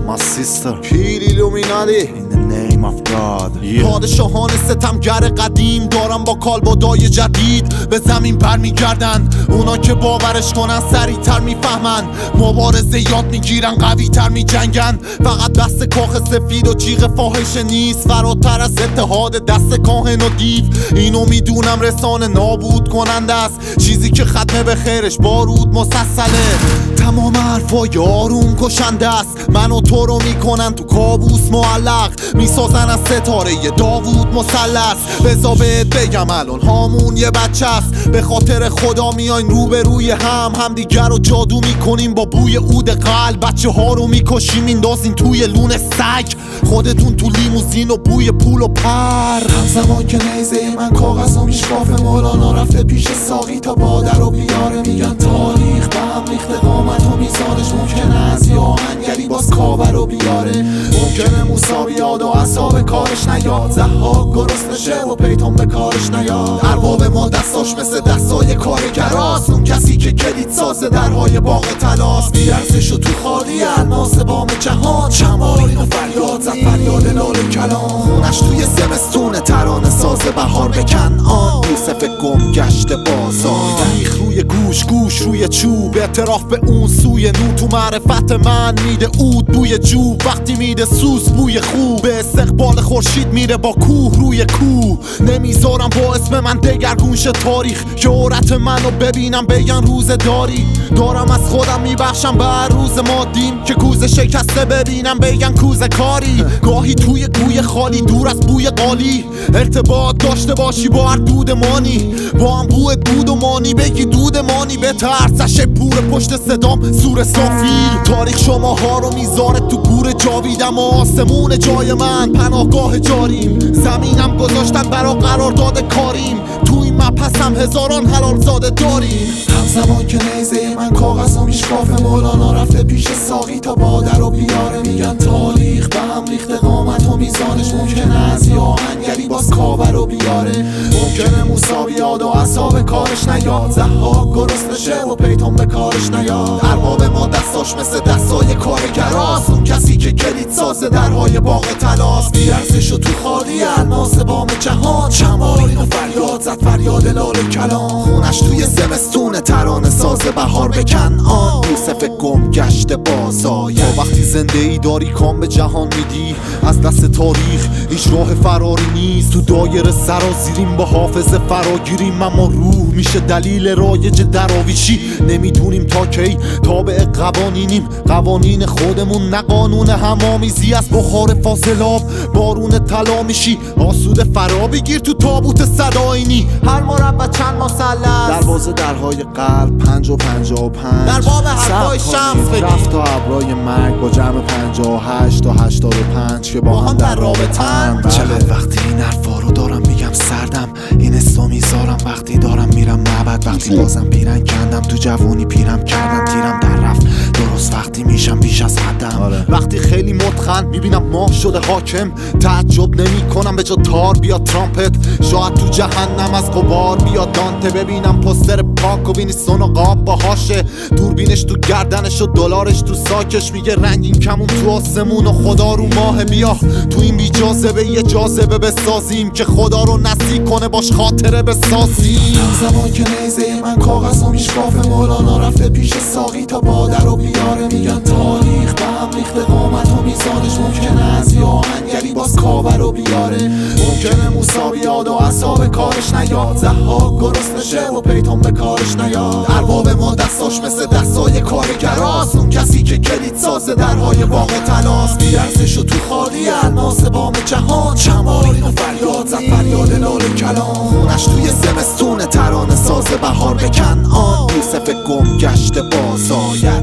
my sister. Kill Illuminati In the name of God. پادشاهان ستمگر قدیم دارن با کالبدای جدید به زمین برمیگردن. اونا که باورش کنن سریعتر میفهمن، مبارزه یاد میگیرن، قوی تر میجنگن. فقط دست کاخ سفید و جیغ فاحشه نیست، فراتر از اتحاد دست کاهن و دیو. اینو میدونم رسانه نابود کننده است، چیزی که ختمه به خیرش بارود مسلسله. تمام حرفای آروم کشنده است، من و تو رو میکنن تو کابوس معلق، میسازن از ستاره داوود مثلث. بذار بهت بگم الان هامون یه بچه است، به خاطر خدا میاین روبروی هم دیگر رو جادو میکنیم با بوی عود قلب. بچه ها رو میکشیم میندازین توی لون سگ، خودتون تو لیموزین و بوی پول و پر. همزمان که نیزه من کاغذ و میشکاف مولانا رفته پیش ساقی تا بادر و بیاره. میگن تاریخ به هم ریخته، قامت و میزانش ممکنه از یه آهنگری باز کاور رو بیاره. ممکنه موسا بیاد و اصاب کارش نیاد، ضحاک گرست نشه و پیتون به کارش نیاد. ارباب ما دستاش مثل دستای کارگراست، اون کسی که کلید سازه درهای باغ طلاست. بیارزش و تو خالی الماس بام جهان، چمارین و فریاد زد فریاد لال کلام. خونش توی زمستون ترانه ساز بهار به کنعان، یوسف گم گشته بازار. ریخ روی گوش روی چوب، اعتراف به اون سوی نو. تو معرفت من میده عود بوی جوب، وقتی میده سوز بوی خوب. به استقبال خورشید میره با کوه روی کوه. نمیذارم با اسم من دگرگون شه تاریخ، جرأت منو ببینم بگن روز داری. دارم از خودم میبخشم به هر روز مادیم که کوزه شکسته ببینم بگن کوزه کاری. گاهی توی گوی خالی دور از بوی قالی، ارتباط داشته باشی با هر دودمانی. با هم بوی دودمانی بگی دودمانی، به ترسش پور پشت صدام سور سافیل. تاریخ شماها رو میذاره تو گور جاویدم و آسمون جای من پناهگاه جاریم. زمینم گذاشتن برا قرارداد کاریم، تو این مپسم هزاران حلال زاده داریم. همزمان که نیزه من کاغذ و میشکاف مولانا رفته پیش ساقی تا بادر و بیاره. میگن تاریخ به هم ریخته، قامت و میزانش ممکنه از یه آهنگری باز کاور رو بیاره. ممکنه موسا بیاد و اصاب کارش نیاد، ضحاک گرست نشه و پیتون به کارش نیاد. ارباب ما دستاش مثل دستای کارگراست، اون کسی که کلید سازه درهای باغ طلاست. بیارزش و تو خالی الماس بام جهان، چمارین و فریاد زد فریاد لال کلام. خونش توی زمستون ترانه ساز بهار به کنعان، یوسف گم گشته بازآید. تا وقتی زنده ای داری کام به جهان میدی، از دست تاریخ هیچ راه فراری نیست. تو دایره سرازیریم با حافظه فراگیریم، اما روح میشه دلیل رایج دراویشی. نمیدونیم تا کی تابع قوانینیم، قوانین خودمون نه قانون همامیزی. از بخار فاضلاب بارون طلا میشی، آسوده فرا بگیر تو تابوت صداینی. هر مربع چند مثلث، دروازه درهای قلب 5 و 55، در باب حرفای شمس بگیر. رفت تا ابرای مرگ با جمع 58 تا 85 که با هم در رابطن. چقدر وقتی این حرفا رو دارم میگم سردم، این اسمو میذارم وقتی دارم میرم معبد. وقتی بازم پیرن کندم تو جوونی پیرم کردم، تیرم در رفت درست وقتی میشم بیش از حدم. وقتی خیلی متخن میبینم ماه شده حاکم، تعجب نمی کنم به جا تار بیاد ترامپت. شاید تو جهنم از غبار بیاد دانته، ببینم پستر پاک و وینستون و قاب باهاشه. دوربینش تو گردنش و دلارش تو ساکش، میگه رنگین کمون تو آسمون و خدا رو ماه. بیا تو این بی جاذبه یه جاذبه بسازیم که خدا رو نزدیک کنه باش خاطره بسازیم. همزمان که نیزه من کاغذ و میشکاف مولانا رفته پیش ساقی تا بادر و بیاره. میگن تاریخ به هم ریخته، قامت و میزانش ممکنه از یه آهنگری باز کاور رو بیاره. ممکنه موسا بیاد و اصاب کارش نیاد، ضحاک گرست نشه و پیتون به کارش نیاد. ارباب ما دستاش مثل دستای کارگراست، اون کسی که کلید سازه درهای باغ طلاست. بیارزش و تو خالی الماس بام جهان، چمارین و فریاد زد فریاد لال کلام. خونش توی زمستون ترانه ساز بهار به کنعان، یوسف گم گشته بازآید.